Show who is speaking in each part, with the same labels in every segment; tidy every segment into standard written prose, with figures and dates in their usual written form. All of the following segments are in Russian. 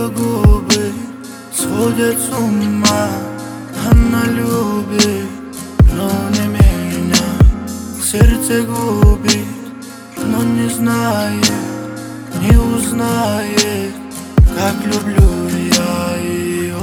Speaker 1: ее губы сводят с ума. Она любит, но не меня. Сердце губит, но не знает, не узнает, как люблю я ее.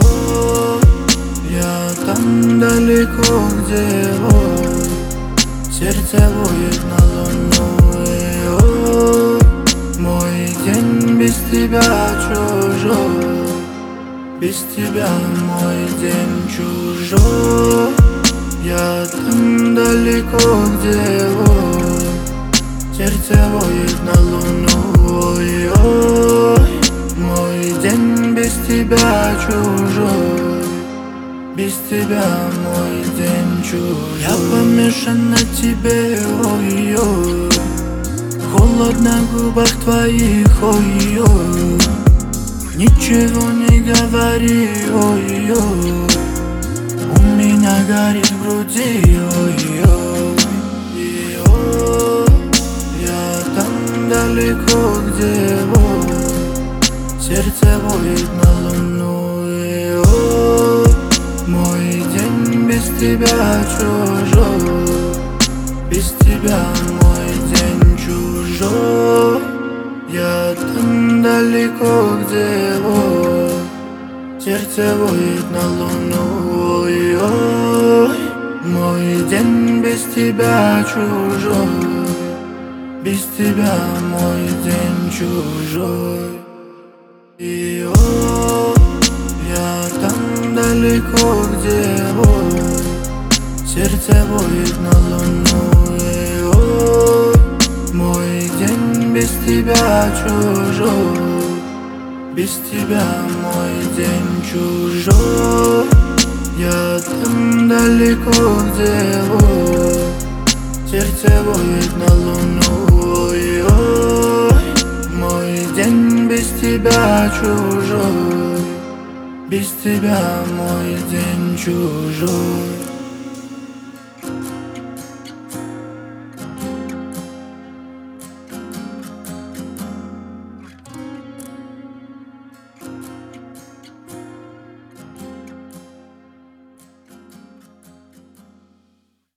Speaker 1: Я там далеко, где ой, сердце воет на луну. Ой, мой день без тебя чужой, без тебя мой день чужой. Я там далеко, где ой, сердце воет на луну. Ой, ой, мой день без тебя чужой, без тебя мой день чужой. Я помешан на тебе, ой-ой, холод на губах твоих, ой-ой. Ничего не говори, ой-ой, у меня горит в груди, ой-ой. Я там далеко, где ой, сердце воет на луну. Ой, мой день без тебя чужой, без тебя мой день чужой. Я там далеко, где ой, сердце воет на луну. Ой, ой, мой день без тебя чужой, без тебя мой день чужой. И ой, я там далеко, где ой, сердце воет на луну. И ой, мой день без тебя чужой, без тебя мой день чужой. Я там далеко, где ой, сердце воет на луну. Ой, ой, мой день без тебя чужой, без тебя мой день чужой.